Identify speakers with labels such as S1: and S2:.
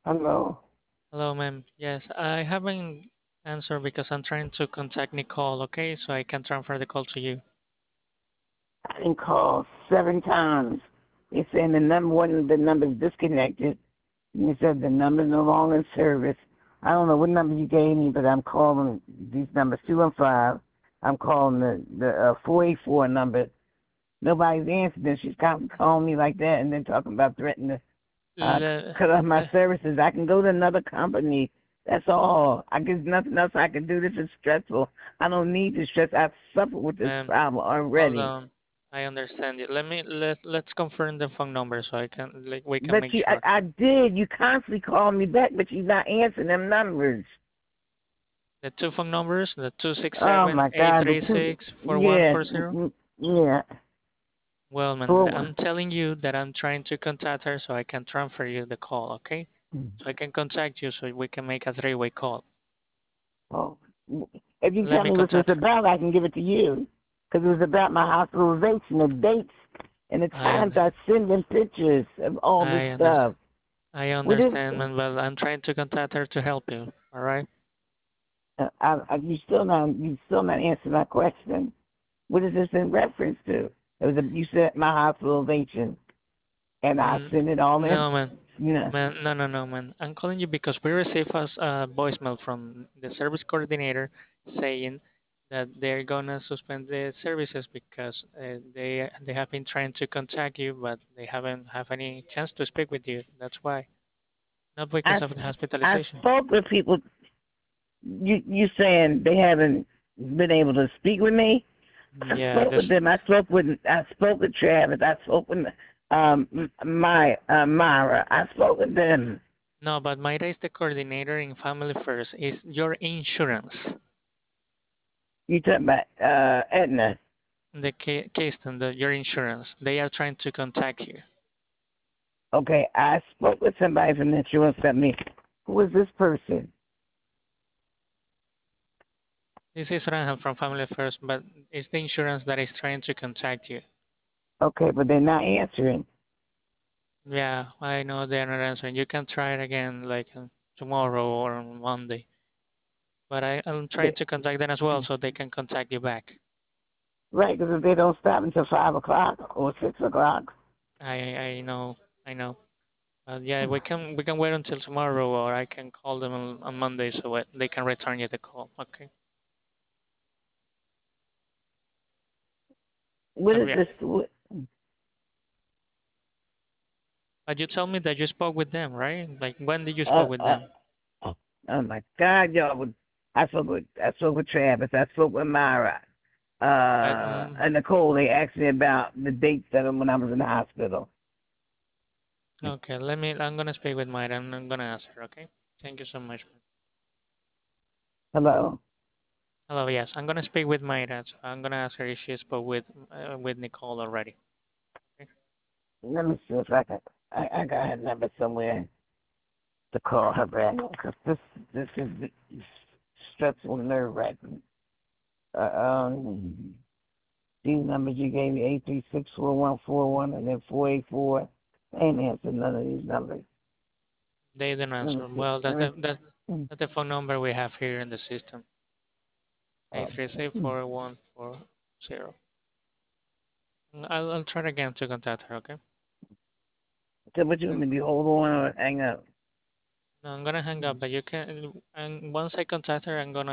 S1: Hello.
S2: Hello, ma'am. Yes, I haven't answered because I'm trying to contact Nicole, okay? So I can transfer the call to you.
S1: I didn't call 7 times. It's saying the number one of the number's disconnected. And it said the number's no longer in service. I don't know what number you gave me, but I'm calling these numbers 215. I'm calling the 484 number. Nobody's answering. Then she's calling me like that, and then talking about threatening to
S2: Le,
S1: cut off my
S2: le,
S1: services. I can go to another company. That's all. I guess nothing else I can do. This is stressful. I don't need to stress. I've suffered with this
S2: ma'am,
S1: problem
S2: hold
S1: already.
S2: on. I understand you. Let's confirm the phone number so I can like we can
S1: But
S2: make
S1: you, I,
S2: sure.
S1: I did. You constantly call me back, but you're not answering them numbers.
S2: The two phone numbers, the two six
S1: Oh
S2: seven
S1: my
S2: eight
S1: God, the
S2: three
S1: two.
S2: six four one
S1: Yeah,
S2: four zero.
S1: yeah.
S2: Well, man,
S1: For
S2: I'm telling you that I'm trying to contact her so I can transfer you the call, okay? So I can contact you so we can make a three-way call.
S1: oh, if you
S2: Let
S1: tell
S2: me
S1: me what it's
S2: contact her.
S1: about, I can give it to you. Because it was about my hospitalization, the dates, and the
S2: I
S1: times
S2: un-
S1: I send them pictures of all this
S2: I understand.
S1: stuff.
S2: I
S1: What is?
S2: understand, man. Well, I'm trying to contact her to help you. All right.
S1: You still not answering my question. What is this in reference to? You said my hospitalization, and I
S2: Mm,
S1: sent it all in.
S2: no, man.
S1: You know.
S2: No, man. I'm calling you because we received a voicemail from the service coordinator saying that they're gonna suspend the services because they have been trying to contact you, but they haven't have any chance to speak with you. That's why. Not because
S1: I
S2: of the
S1: I
S2: hospitalization.
S1: spoke with people. You saying they haven't been able to speak with me? I
S2: Yeah,
S1: spoke with
S2: this
S1: them. I spoke with Travis. I spoke with Myra. I spoke with them.
S2: no, but Mayra is the coordinator in Family First. Is your insurance
S1: You talking about Edna?
S2: the case then your insurance? They are trying to contact you.
S1: Okay, I spoke with somebody from the insurance company. Who is this person?
S2: This is Ranjan from Family First, but it's the insurance that is trying to contact you.
S1: Okay, but they're not answering.
S2: Yeah, I know they're not answering. You can try it again, like tomorrow or on Monday. But I'm trying
S1: They,
S2: to contact them as well, so they can contact you back.
S1: right, because if they don't stop until 5 o'clock or 6 o'clock.
S2: I know, I know. Yeah, we can wait until tomorrow, or I can call them on Monday so they can return you the call. Okay.
S1: What
S2: But
S1: is
S2: yeah,
S1: this? What,
S2: but you told me that you spoke with them, right? Like when did you
S1: uh,
S2: spoke with
S1: uh,
S2: them?
S1: oh my God, y'all! I spoke with Travis. I spoke with Myra.
S2: But
S1: And Nicole, they asked me about the dates that when I was in the hospital.
S2: okay, I'm gonna speak with Myra and I'm gonna ask her. Okay. Thank you so much.
S1: Hello.
S2: Hello, yes, I'm gonna speak with Mayra. So I'm gonna ask her if she spoke with Nicole already. Okay?
S1: Let me see if I got her number somewhere to call her back because this is stressful, nerve wracking. These numbers you gave me 8364141 and then 484. I ain't answered none of these numbers.
S2: They didn't
S1: Let me
S2: answer.
S1: see.
S2: Well,
S1: Let me.
S2: that's the phone number we have here in the system. Eight
S1: Oh.
S2: three six 4140. I'll try again to contact her. Okay.
S1: So what you want me to do? Hold on or hang up?
S2: No, I'm gonna hang up, but you can. And once I contact her, I'm gonna